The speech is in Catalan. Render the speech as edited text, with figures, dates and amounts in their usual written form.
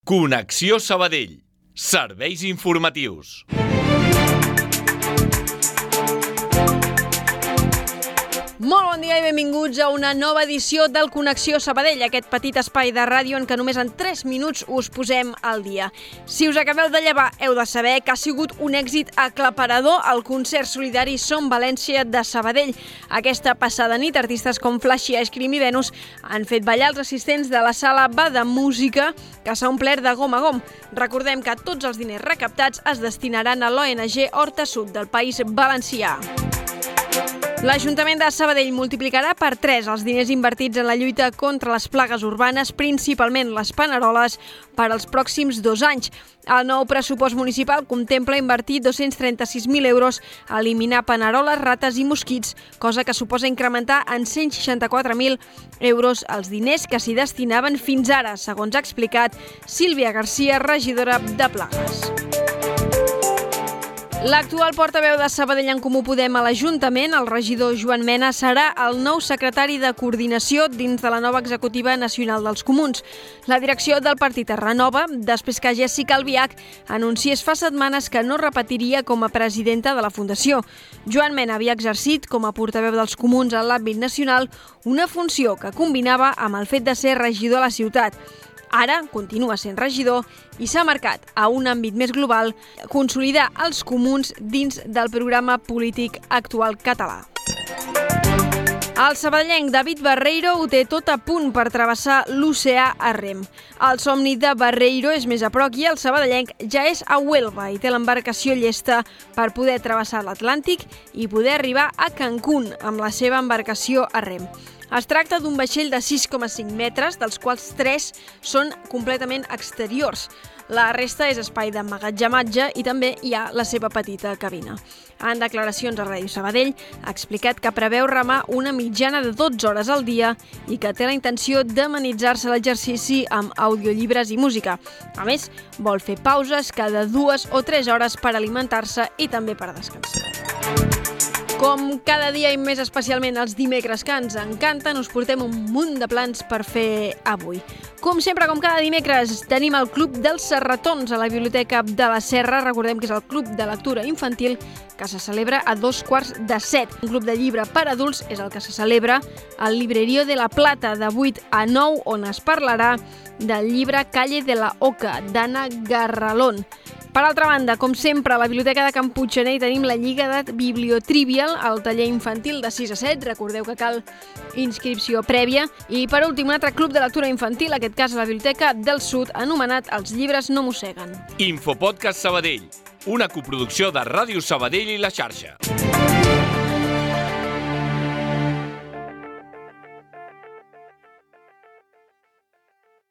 Connexió Sabadell. Serveis informatius. Molt bon dia i benvinguts a una nova edició del Connexió Sabadell, aquest petit espai de ràdio en què només en 3 minuts us posem al dia. Si us acabeu de llevar, heu de saber que ha sigut un èxit aclaparador el concert solidari Som València de Sabadell. Aquesta passada nit, artistes com Flashy, Ice Cream i Venus han fet ballar els assistents de la sala Va de Música, que s'ha omplert de gom a gom. Recordem que tots els diners recaptats es destinaran a l'ONG Horta Sud del País Valencià. L'Ajuntament de Sabadell multiplicarà per 3 els diners invertits en la lluita contra les plagues urbanes, principalment les paneroles, per als pròxims 2 anys. El nou pressupost municipal contempla invertir 236.000 euros a eliminar paneroles, rates i mosquits, cosa que suposa incrementar en 164.000 euros els diners que s'hi destinaven fins ara, segons ha explicat Sílvia Garcia, regidora de Plagues. L'actual portaveu de Sabadell en Comú Podem a l'Ajuntament, el regidor Joan Mena, serà el nou secretari de coordinació dins de la nova executiva nacional dels Comuns. La direcció del partit es renova després que Jessica Albiach anunciés fa setmanes que no repetiria com a presidenta de la Fundació. Joan Mena havia exercit com a portaveu dels Comuns en l'àmbit nacional una funció que combinava amb el fet de ser regidor a la ciutat. Ara continua sent regidor i s'ha marcat a un àmbit més global consolidar els comuns dins del programa polític actual català. El sabadellenc David Barreiro ho té tot a punt per travessar l'oceà a rem. El somni de Barreiro és més a prop i el sabadellenc ja és a Huelva i té l'embarcació llesta per poder travessar l'Atlàntic i poder arribar a Cancún amb la seva embarcació a rem. Es tracta d'un vaixell de 6,5 metres, dels quals 3 són completament exteriors. La resta és espai d'emmagatzematge i també hi ha la seva petita cabina. En declaracions a Ràdio Sabadell ha explicat que preveu remar una mitjana de 12 hores al dia i que té la intenció d'amenitzar-se l'exercici amb audiollibres i música. A més, vol fer pauses cada 2 o 3 hores per alimentar-se i també per descansar. Com cada dia i més especialment els dimecres que ens encanten, us portem un munt de plans per fer avui. Com sempre, com cada dimecres, tenim el Club dels Serratons a la Biblioteca de la Serra. Recordem que és el Club de Lectura Infantil que se celebra a 6:45. Un club de llibre per adults és el que se celebra al Librerío de la Plata de 8 a 9, on es parlarà del llibre Calle de la Oca, d'Anna Garralón. Per altra banda, com sempre, a la Biblioteca de Can Puiggener tenim la Lliga de Bibliotrivial, el taller infantil de 6 a 7. Recordeu que cal inscripció prèvia. I per últim, un altre club de lectura infantil, en aquest cas a la Biblioteca del Sud, anomenat Els llibres no mosseguen. Infopodcast Sabadell, una coproducció de Ràdio Sabadell i La Xarxa.